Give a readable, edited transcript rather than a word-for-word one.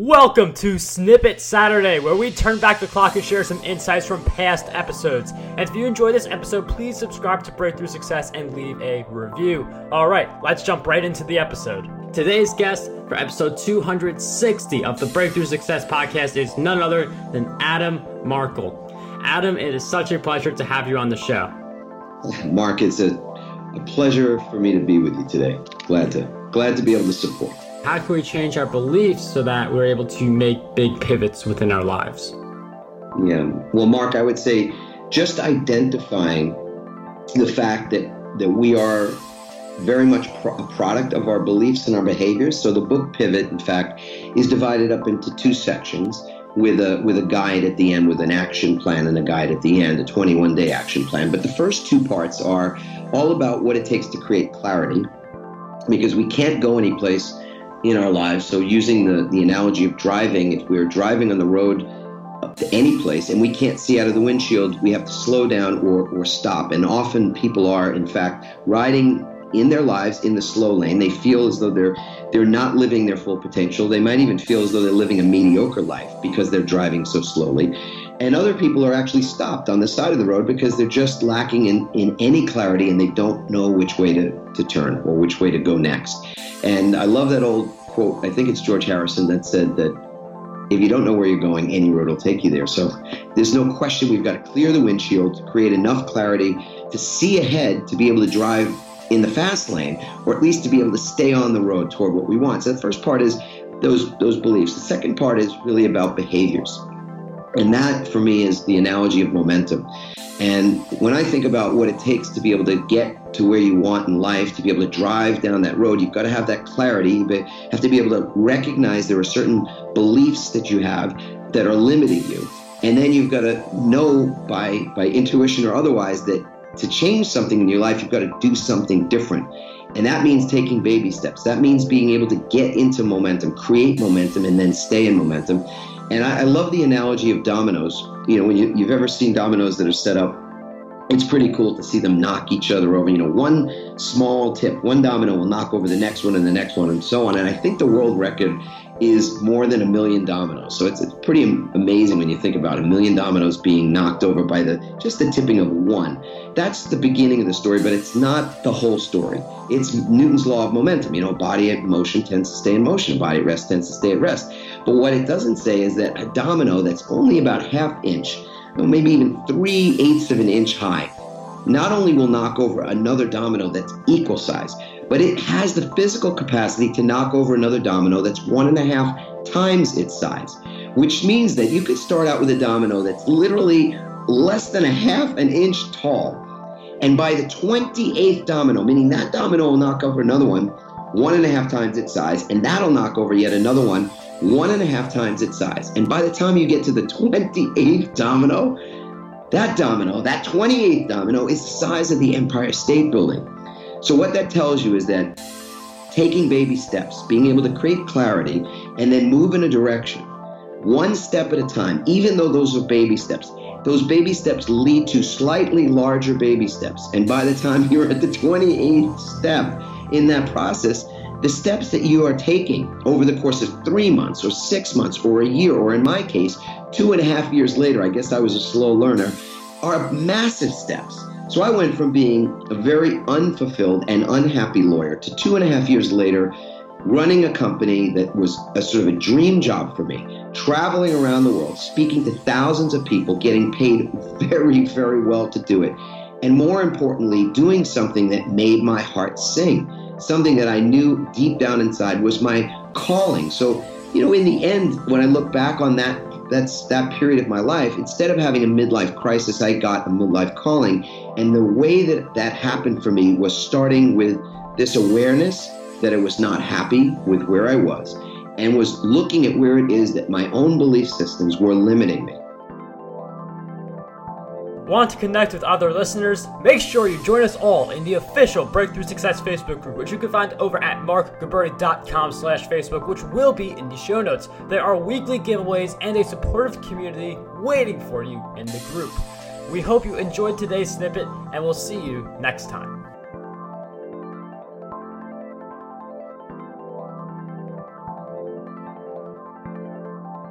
Welcome to Snippet Saturday, where we turn back the clock and share some insights from past episodes. And if you enjoyed this episode, please subscribe to Breakthrough Success and leave a review. Alright, let's jump right into the episode. Today's guest for episode 260 of the Breakthrough Success podcast is none other than Adam Markel. Adam, it is such a pleasure to have you on the show. Mark, it's a pleasure for me to be with you today. Glad to be able to support. How can we change our beliefs so that we're able to make big pivots within our lives? Yeah. Well, Mark, I would say just identifying the fact that we are very much a product of our beliefs and our behaviors. So the book Pivot, in fact, is divided up into two sections with a guide at the end, with an action plan and a guide at the end, a 21-day action plan. But the first two parts are all about what it takes to create clarity, because we can't go anyplace in our lives. So using the analogy of driving, if we're driving on the road to any place and we can't see out of the windshield, we have to slow down or stop. And often people are, in fact, riding in their lives in the slow lane. They feel as though they're not living their full potential. They might even feel as though they're living a mediocre life because they're driving so slowly. And other people are actually stopped on the side of the road because they're just lacking in any clarity and they don't know which way to turn or which way to go next. And I love that old quote. I think it's George Harrison that said that if you don't know where you're going, any road will take you there. So there's no question we've got to clear the windshield to create enough clarity to see ahead, to be able to drive in the fast lane, or at least to be able to stay on the road toward what we want. So the first part is those beliefs. The second part is really about behaviors. And that, for me, is the analogy of momentum. And when I think about what it takes to be able to get to where you want in life, to be able to drive down that road, you've got to have that clarity. You have to be able to recognize there are certain beliefs that you have that are limiting you. And then you've got to know by intuition or otherwise that to change something in your life, you've got to do something different. And that means taking baby steps. That means being able to get into momentum, create momentum, and then stay in momentum. And I love the analogy of dominoes. You know, when you've ever seen dominoes that are set up, it's pretty cool to see them knock each other over. You know, one small tip, one domino will knock over the next one and the next one and so on. And I think the world record is more than 1 million dominoes. So it's pretty amazing when you think about 1 million dominoes being knocked over by just the tipping of one. That's the beginning of the story, but it's not the whole story. It's Newton's law of momentum. You know, body at motion tends to stay in motion. Body at rest tends to stay at rest. But what it doesn't say is that a domino that's only about ½ inch, or maybe even 3/8 of an inch high, not only will knock over another domino that's equal size, but it has the physical capacity to knock over another domino that's 1.5 times its size, which means that you could start out with a domino that's literally less than ½ an inch tall. And by the 28th domino, meaning that domino will knock over another one 1.5 times its size, and that'll knock over yet another one 1.5 times its size. And by the time you get to the 28th domino, that 28th domino, is the size of the Empire State Building. So what that tells you is that taking baby steps, being able to create clarity, and then move in a direction, one step at a time, even though those are baby steps, those baby steps lead to slightly larger baby steps. And by the time you're at the 28th step in that process, the steps that you are taking over the course of 3 months or 6 months or a year, or in my case, 2.5 years later, I guess I was a slow learner, are massive steps. So I went from being a very unfulfilled and unhappy lawyer to 2.5 years later, running a company that was a sort of a dream job for me, traveling around the world, speaking to thousands of people, getting paid very, very well to do it. And more importantly, doing something that made my heart sing, something that I knew deep down inside was my calling. So, you know, in the end, when I look back on that period of my life, instead of having a midlife crisis, I got a midlife calling. And the way that happened for me was starting with this awareness that I was not happy with where I was, and was looking at where it is that my own belief systems were limiting me. Want to connect with other listeners? Make sure you join us all in the official Breakthrough Success Facebook group, which you can find over at markgaburi.com/Facebook, which will be in the show notes. There are weekly giveaways and a supportive community waiting for you in the group. We hope you enjoyed today's snippet, and we'll see you next time.